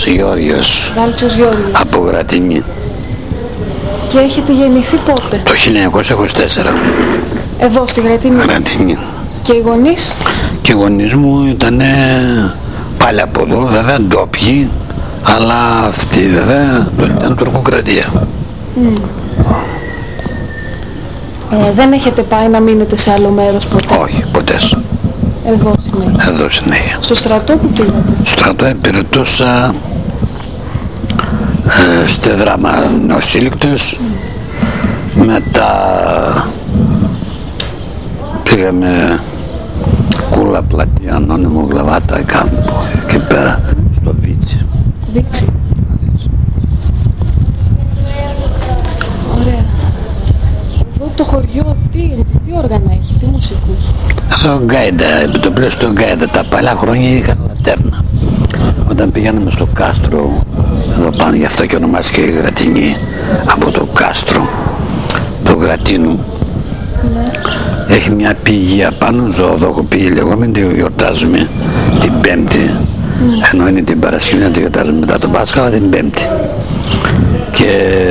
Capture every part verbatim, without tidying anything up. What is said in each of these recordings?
Γεώργιος. Γάλιτσος Γεώργιος. Από Γρατινή. Και έχετε γεννηθεί πότε? Το χίλια εννιακόσια είκοσι τέσσερα. Εδώ στη Γρατινή. Γρατινή. Και οι γονείς? Και οι γονείς μου ήταν πάλι από εδώ, βέβαια ντόπιοι, αλλά αυτή βέβαια ήταν τουρκοκρατία. Mm. Ε, δεν έχετε πάει να μείνετε σε άλλο μέρος ποτέ? Όχι, ποτέ. Εδώ συνέχεια. Εδώ συνέχεια. Στο στρατό που πήγατε? Στο στρατό υπηρετούσα ε, στη Δράμα νεοσύλληκτος. Mm. Μετά πήγαμε Κούλα, Πλατεία, Ανώνυμο, Γλαβάτα, κάπου εκεί πέρα, στο Βίτσι. Βίτσι. Ωραία. Εδώ το χωριό τι, τι όργανα έχει, τι μουσικούς? Εδώ γκάιντα, επί το πλαίσιο του γκάιντα, τα παλιά χρόνια είχαν λατέρνα. Όταν πηγαίναμε στο κάστρο, εδώ πάνω, γι' αυτό και ονομάστηκε η Γρατινή, από το κάστρο, το Γρατίνου. Ναι. Έχει μια πηγή απάνω, ζωοδόχο πηγή λεγόμενη, τη γιορτάζουμε την Πέμπτη. Mm. Ενώ είναι την Παρασκευή, να τη γιορτάζουμε μετά τον Πάσχα, την Πέμπτη. Και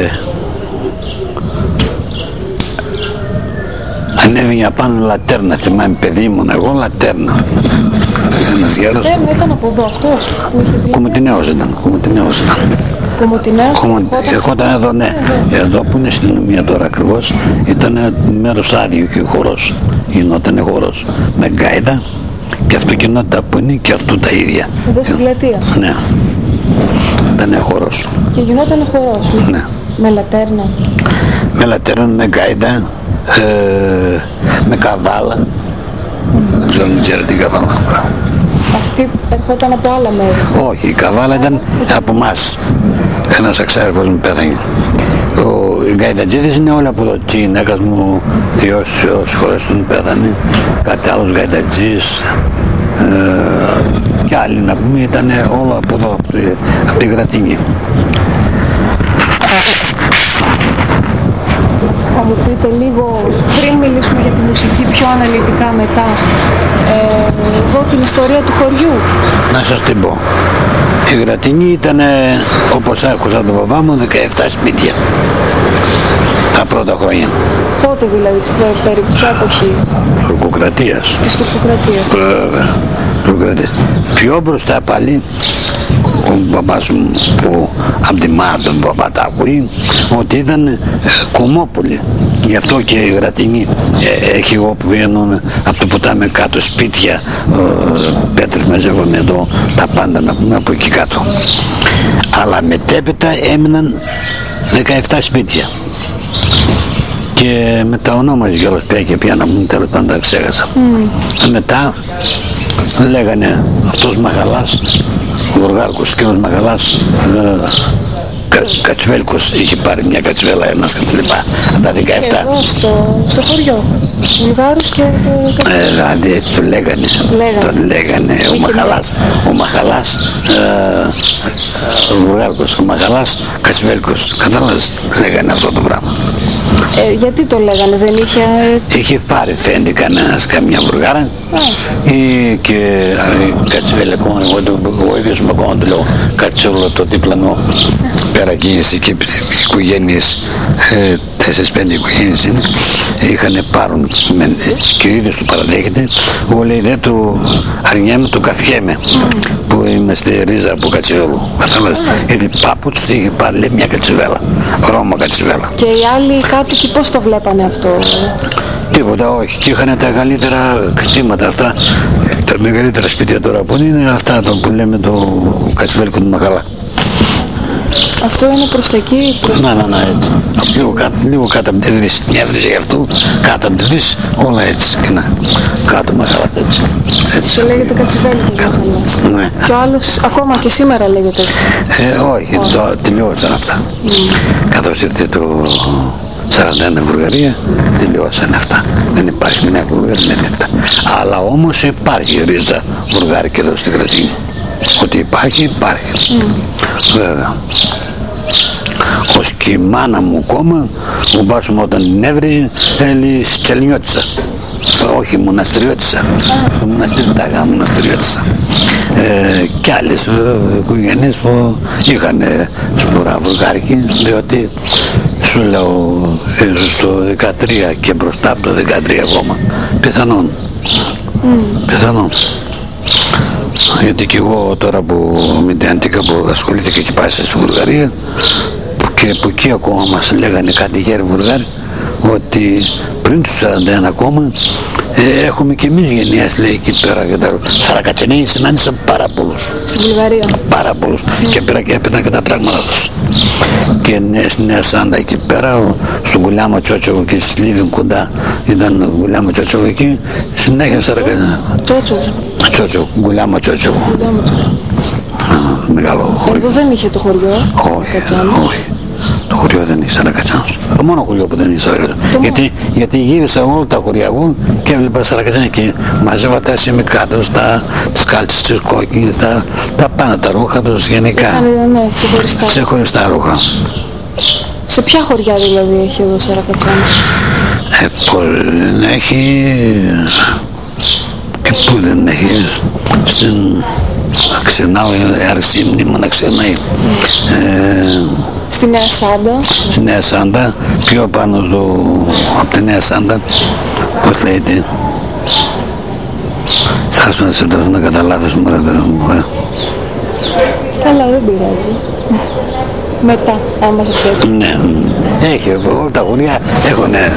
ανέβηκε απάνω λατέρνα, θυμάμαι παιδί ήμουν εγώ, λατέρνα. Ένας γέρος. Λατέρνα ήταν από εδώ αυτός που είχε τη Κομωτινέος ήταν, Κομωτινέος ήταν. Κομωτινέος. Ερχόταν εδώ, ναι. Εδώ που είναι στην αστυνομία τώρα ακριβώς, ήταν μέρος άδειο και χώρος, γινόταν χώρος με γκάιντα και αυτοκινότητα που είναι και αυτού τα ίδια. Εδώ στην πλατεία. Ναι. Ήταν χώρος. Και γινόταν χώρος. Ναι. Με λατέρνα. Με λατέρνα, με γκάιντα, ε, με καβάλα. Mm. Δεν ξέρω αν ξέρετε την καβάλα. Αυτή ερχόταν από άλλα μέρη? Όχι, η καβάλα ήταν από εμάς. Ένας εξάρικος μου πέθανε. Οι γκαϊντατζίδες είναι όλα από εδώ. Και η γυναίκας μου, θειός, όσες χώρες του πέθανε. Κάτι άλλος γκαϊντατζής. Ε, και άλλοι να πούμε ήταν όλα από εδώ, από τη, από τη Γρατινή. Θα μου πείτε λίγο, πριν μιλήσουμε για τη μουσική πιο αναλυτικά μετά, ε, εδώ την ιστορία του χωριού? Να σας την πω. Η Γρατινή ήταν, όπως άκουσα τον παπά μου, δεκαεπτά σπίτια. Τα πρώτα χρόνια. Πότε δηλαδή, περί ποια εποχή? Τουρκοκρατίας. Της τουρκοκρατίας. Βέβαια. Τουρκοκρατίας. Πιο μπροστά πάλι, ο μπαμπάς μου που από τη μάνα τον μπαμπά τα ακούει, ότι ήταν ε, κομμόπολη. Γι' αυτό και η Γρατινή ε, έχει εγώ που βγαίνω από το ποτάμι κάτω σπίτια, ε, πέτρες μαζεύομαι εδώ, τα πάντα να πούμε από εκεί κάτω. Αλλά μετέπειτα έμειναν δεκαεπτά σπίτια. Και με τα ονόμαζε κιόλας πια και πια να πούμε, τέλος πάντων τα ξέχασα. Mm. Μετά λέγανε αυτός Μαχαλάς, ο Βουργάρκος, και ο Μαχαλάς, ε, κα, Κατσβέλκος, είχε πάρει μια κατσβέλα ένας και τα λοιπά, τα δεκαεπτά. Και εδώ στο, στο χωριό, Βουλγάρους και Κατσβέλκος. Ε, δηλαδή έτσι το λέγανε, λέγανε. τον λέγανε ο Μαχαλάς, ο Μαχαλάς, ε, ε, ο Βουργάρκος, ο Μαχαλάς, Κατσβέλκος, κατάλαβες, λέγανε αυτό το πράγμα. Ε, γιατί το λέγανε, δεν είχε... Είχε πάρει φαίνεται κανένας καμιά βουργάρα ή και Κατσβέλα ακόμα, εγώ ίδιος μου ακόμα το λέω Κατσόλο το διπλανό πέρα κίνηση και οικογένειες, ε, τέσσερις πέντε οικογένειες είναι, είχαν πάρουν και ο ίδιος του παραδέχεται, εγώ λέει δεν του αρνιέμαι, του καθιέμαι που είμαστε ρίζα από Κατσόλου, κατάλαβες, γιατί πάπου τους είχε πάρει λέει μια Κατσβέλα, Ρώμα Κατσβέλα. Και οι άλλοι κάτοικοι πώς το βλέπανε αυτό? Τίποτα, όχι. Και είχαν τα καλύτερα κτήματα αυτά. Τα μεγαλύτερα σπίτια τώρα που είναι αυτά το που λέμε το Κατσβέλκο του Μαχαλά. Αυτό είναι προς τα εκεί, προς να, να, να, έτσι. Λίγο κάτω, λίγο κάτω από τη δύση. Μια δύση για αυτού, κάτω από τη δύση, όλα έτσι. Και να, κάτω Μαχαλάς, έτσι. έτσι. Το λέγεται Κατσβέλκος Μαχαλάς. Ναι. Και ο άλλος ακόμα και σήμερα λέγεται έτσι. Ε, όχι, όχι. Το, τελειώσαν αυτά. Mm. Καθώς ήρθε το σαράντα ένα Βουλγαρία, τελειώσαν αυτά. Δεν υπάρχει νέα Βουλγαρία, τίποτα. Αλλά όμως υπάρχει ρίζα βουλγάρικη εδώ στη Γρατινή. Ότι υπάρχει, υπάρχει. Mm. Βέβαια. Ως και η μάνα μου κόμμα, ο μπάς μου όταν την έβριζε, έλεγε Τσελνιώτισσα. Όχι, μοναστηριώτισσα. Το μοναστήρι τα γάμ, μοναστηριώτισσα. ε, και άλλες οικογένειες που είχαν σπορά βουλγάρικη, διότι σου λέω ίσως το δεκατρία και μπροστά από το δεκατρία ακόμα πιθανόν mm. πιθανόν γιατί και εγώ τώρα που με την Αντίκα που ασχολήθηκα και πάει στη Βουλγαρία και που εκεί ακόμα μας λέγανε κάτι γέροι Βουλγάροι ότι πριν τους σαράντα ένα ακόμα ε, έχουμε και εμείς γενιές λέει εκεί πέρα και τα Σαρακατσενέοι συνάντησαν πάρα πολλούς στη Βουλγαρία πάρα πολλούς mm. και πέρα και έπαιρναν και τα πράγματα τους και ναι, στη Νέα Σάντα εκεί πέρα στο Γκουλιάμα Τσότσοβο και στη Λίβιν κοντά ήταν Γκουλιάμα Τσότσοβο εκεί συνέχεια Σαρακατσενέοι Τσότσοβο Τσότσοβο, Γκουλιάμα Τσότσοβο μεγάλο χωριό. Εδώ δεν είχε το χωριό όχι, όχι. Το χωριό δεν είχε Σαρακατσάνους. Το μόνο χωριό που δεν είχε Σαρακατσάνους. Γιατί, γιατί γύρισα όλα τα χωριά εγώ και έβλεπα Σαρακατσάνους και μαζεύα τα σημικάτους, τα, τις κάλτσες, τις κόκκινες, τα, τα πάνω τα ρούχα τους γενικά. Είχαν, ναι, ξεχωριστά. Ξεχωριστά ρούχα. Σε ποια χωριά δηλαδή έχει εδώ Σαρακατσάνους? Ε, πώς δεν έχει... Και πού δεν έχει... Στην... Ξενάω, άρχισε η μνήμα να ξενάει. Ε, Στη Νέα Σάντα. Στη Νέα Σάντα, πιο πάνω στο, από τη Νέα Σάντα, πώς λέγεται. Θα χάσω να σε τρώσω να καταλάβεις μου, ε. Καλά, δεν πειράζει. Μετά, άμα σας έρθει. Ναι, έχει, όλα τα χωριά έχουν, ε,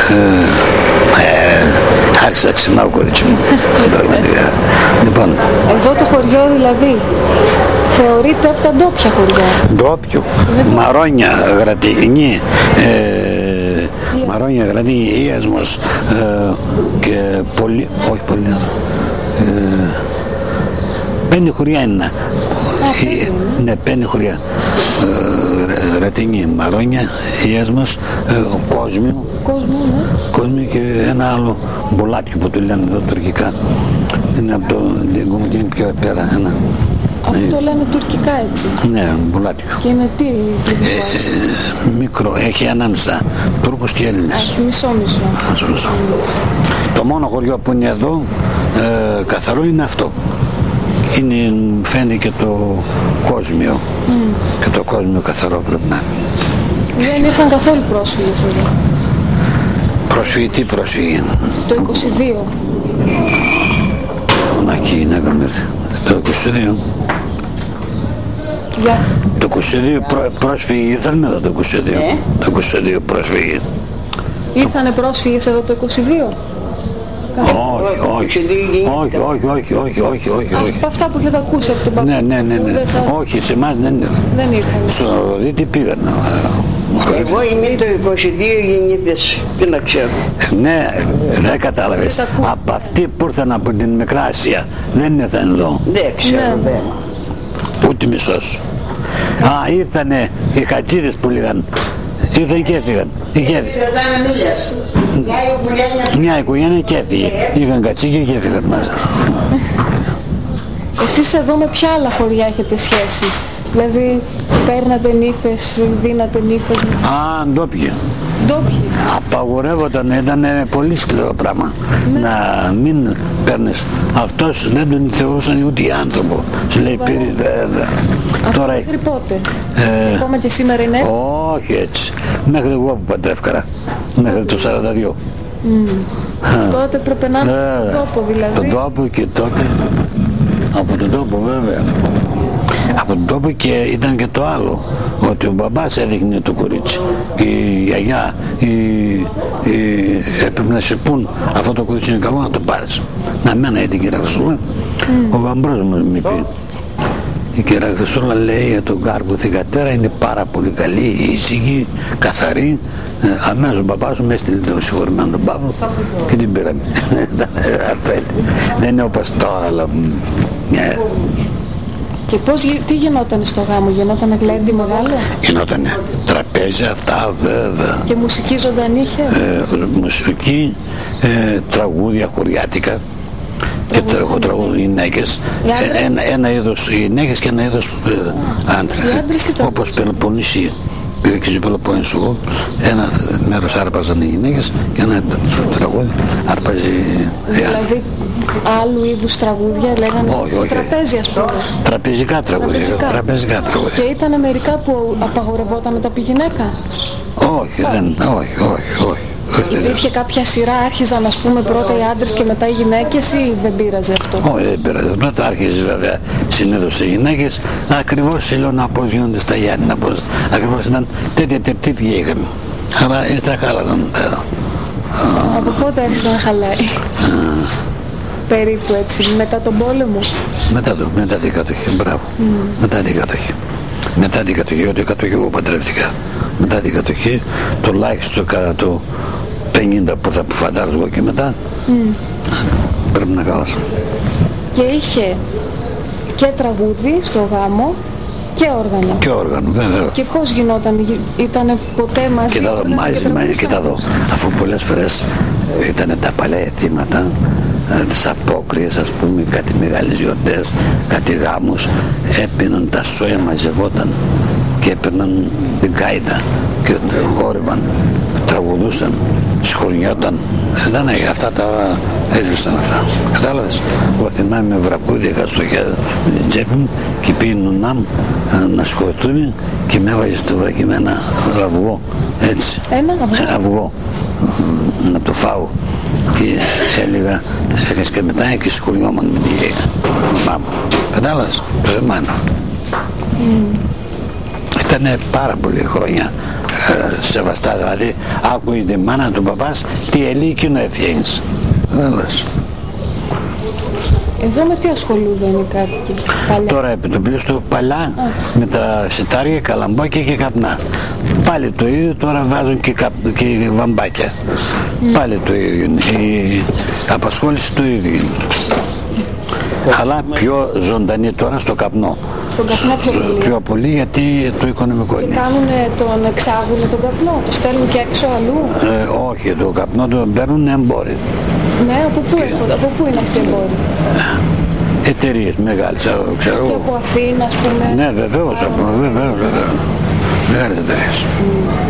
ε, άρχισα να ξενάω κορίτσι μου. Λοιπόν. Εδώ το χωριό δηλαδή θεωρείται από τα ντόπια χωριά. Ντόπιο, Μαρόνια, Γρατηγνή, ε, yeah. Μαρόνια, Γρατηγνή, Ιασμός ε, και πολύ, όχι πολύ, ε, πέντε χωριά είναι. Α, πέντε, ε, ναι, πέντε χωριά. Ε, Γρατηγνή, Μαρόνια, Ιασμός, ε, Κόσμιο, Κόσμιο, ναι. Κόσμιο και ένα άλλο μπολάτιο που το λένε εδώ τουρκικά. Είναι από το Λιγκόμο και είναι πιο πέρα ένα. Αυτό το λένε τουρκικά έτσι. Ναι, μπουλάτιο. Και είναι τι, τι ε, μικρό, έχει ανάμεσα Τούρκους και Έλληνες. Έχει μισό μισό. μισό. Το μόνο χωριό που είναι εδώ ε, καθαρό είναι αυτό. Είναι, φαίνεται και το κόσμιο. Mm. Και το κόσμιο καθαρό πρέπει να είναι. Δεν ήρθαν καθόλου πρόσφυγες εδώ. Πρόσφυγη, τι πρόσφυγη? Το είκοσι δύο. Να εκεί να κάνουμε. Το είκοσι δύο. Yeah. Το είκοσι δύο πρό, πρόσφυγοι ήρθαν εδώ το είκοσι δύο. Ε? Το είκοσι δύο πρόσφυγοι. Ήρθανε πρόσφυγες εδώ το είκοσι δύο. Όχι, όχι, όχι, όχι, όχι, όχι, όχι, όχι, όχι. Από αυτά που έχετε ακούσει από τον παππού. Ναι, ναι, ναι, ναι. Όχι, σε εμάς δεν ήρθαν. Δεν ήρθαν. Στο Ροδίτη πήγαν. Εγώ είμαι το είκοσι δύο γεννήτες, τι να ξέρω. Ναι, δεν κατάλαβες. Από αυτοί που ήρθαν από την Μικρά Ασία δεν ήρθαν εδώ. Δεν ξέρω, δεν. Ούτε μισός. Α, ήρθανε οι χατζίδες που λέγαν. Ήρθαν και έφυγαν. Μια οικογένεια και έφυγε. Είχαν κατσίκια και έφυγαν μέσα. Εσείς εδώ με ποια άλλα χωριά έχετε σχέσεις? Δηλαδή παίρνατε νύφες, δίνατε νύφες? Α, ντόπιοι. Ντόπιοι. Απαγορεύονταν, ήταν πολύ σκληρό πράγμα. Ναι. Να μην παίρνεις. Αυτός δεν τον θεωρούσαν ούτε άνθρωπο. Σου λέει πήρε δε, δε. Αυτό τώρα... μέχρι πότε? Ε, Ακόμα και σήμερα είναι έτσι? Όχι έτσι. Μέχρι εγώ που παντρεύκαρα. Μέχρι το σαράντα δύο. Mm. Τότε πρέπει να είναι ε, τον τόπο δηλαδή. Τον τόπο και τότε. Από τον τόπο βέβαια. Από τον τόπο και ήταν και το άλλο. Ότι ο μπαμπάς έδειχνε το κορίτσι. Και η γιαγιά η, η, έπρεπε να σου πούν αυτό το κορίτσι είναι καλό να το πάρεις. Να μένα την κυρία Χρυσούλα. Mm. Ο γαμπρός μου με πει. Η κυρία Χρυσούλα λέει για τον Κάρκο θυγατέρα είναι πάρα πολύ καλή, ήσυχη, καθαρή. Ε, αμέσως ο μπαμπάς μου έστειλε το συγχωρημένο τον Παύλο και την πήραμε. Δεν είναι όπως τώρα, αλλά... Yeah. Και πώς, τι γινόταν στο γάμο, γινόταν γλέντι μεγάλο? Γινότανε τραπέζια αυτά βέβαια. Και μουσική ζωντανή είχε? Ε, μουσική, ε, τραγούδια χωριάτικα. Και το τραγούδι γυναίκες, ένα, ένα είδος γυναίκες και ένα είδος ε, άντρα, όπως Πελοποννησία. πήγα και στο Πελοπόννησο, ένα μέρος άρπαζαν οι γυναίκες και ένα τραγούδι άρπαζε η Δηλαδή άλλου είδους τραγούδια λέγανε όχι, όχι. τραπέζι, ας πούμε. Τραπεζικά τραγούδια. Τραπεζικά. Τραπεζικά τραγούδια. Και ήταν μερικά που απαγορευόταν να τα πει γυναίκα. Όχι, δεν, όχι, όχι, όχι. Υπήρχε κάποια σειρά, άρχιζαν ας πούμε πρώτα οι άντρες και μετά οι γυναίκες ή δεν πείραζε αυτό? Όχι, δεν πειράζει. Πρώτα άρχιζε βέβαια συνήθως οι γυναίκες, ακριβώς λέω να πώς γίνονται στα Γιάννηνα, πώς ακριβώς ήταν τέτοια τερτύπια είχαμε. Αλλά ύστερα χάλασαν τα... Από πότε άρχισε να χαλάει? Περίπου έτσι, μετά τον πόλεμο? Μετά, το, μετά την κατοχή, μπράβο. Mm. Μετά την κατοχή. Μετά την κατοχή, ότι κατοχή εγώ παντρεύτηκα. Μετά την κατοχή, τουλάχιστον κατά το πενήντα που θα φαντάζω εγώ και μετά, mm. πρέπει να χάλασα. Και είχε και τραγούδι στο γάμο και όργανο. Και όργανο, βεβαίως. Και πώς γινόταν, ήτανε ποτέ μαζί? Κοίτα εδώ, μαζί, μαζί, κοίτα εδώ. Αφού πολλές φορές ήταν τα παλιά θύματα, τις απόκριες, ας πούμε, κάτι μεγάλες γιορτές, κάτι γάμους, έπαιρναν τα σόια, μαζευόταν και έπαιρναν την κάιτα και χόρευαν, τραγουδούσαν, σχολιόταν. Δεν είναι αυτά τα ώρα, έζησαν αυτά. Κατάλαβες, εγώ θυμάμαι βρακούδι, είχα στο χέρι με την τσέπη μου και πήγαινε να, να σχοληθούμε και με έβαζε στο βρακί με ένα αυγό, έτσι. Ένα αυγό? Ένα αυγό, να το φάω. Και έλεγα, έκανες και μετά και σχολιόμαν με τη μαμά μου. Κατάλαβες, το μάνα. Mm. Ήτανε πάρα πολλή χρόνια ε, σεβαστά, δηλαδή άκουες τη μάνα του παπάς, τι ελί εκείνο έφτιαξες. Κατάλαβες. Εδώ με τι ασχολούνται οι κάτοικοι παλιά? Τώρα επί το πλήστο παλιά ah. με τα σιτάρια, καλαμπάκια και καπνά. Πάλι το ίδιο, τώρα βάζουν και, καπ, και βαμπάκια. Mm. Πάλι το ίδιο είναι. Η απασχόληση το ίδιο είναι. Mm. Αλλά πιο ζωντανή τώρα στο καπνό. Στον καπνό πιο πολύ. Πιο πολύ γιατί το οικονομικό είναι. Και κάνουνε τον, εξάγουνε τον καπνό, το στέλνουν και έξω αλλού? Ε, όχι, το καπνό το παίρνουν εμπόροι. Ναι, από πού, και... από πού είναι αυτοί οι εμπόροι? Εταιρείες μεγάλες, ξέρω. Και από Αθήνα, ας πούμε? Ναι, βεβαίως, από, βεβαίως, βεβαίως. Μεγάλες εταιρείες. Mm.